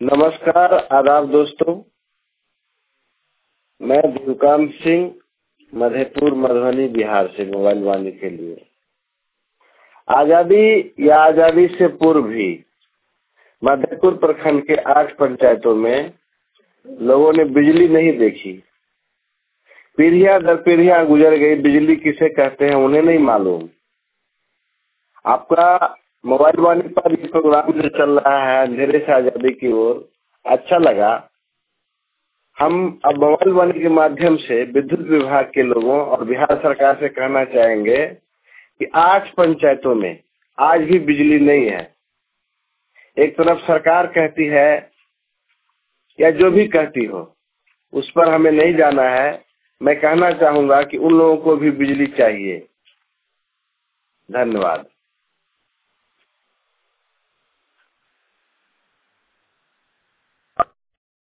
नमस्कार, आदाब दोस्तों। मैं देवकांत सिंह मधेपुर मधुबनी बिहार से मोबाइल वाणी के लिए। आजादी या आजादी से पूर्व भी मधेपुर प्रखंड के 8 पंचायतों में लोगों ने बिजली नहीं देखी। पीढ़ियां दर पीढ़ियां गुजर गई। बिजली किसे कहते हैं उन्हें नहीं मालूम। आपका मोबाइल वाणी पर ये प्रोग्राम जो चल रहा है अंधेरे से आजादी की ओर, अच्छा लगा। हम अब मोबाइल वाणी के माध्यम से विद्युत विभाग के लोगों और बिहार सरकार से कहना चाहेंगे कि 8 पंचायतों में आज भी बिजली नहीं है। एक तरफ सरकार कहती है या जो भी कहती हो, उस पर हमें नहीं जाना है। मैं कहना चाहूंगा कि उन लोगों को भी बिजली चाहिए। धन्यवाद।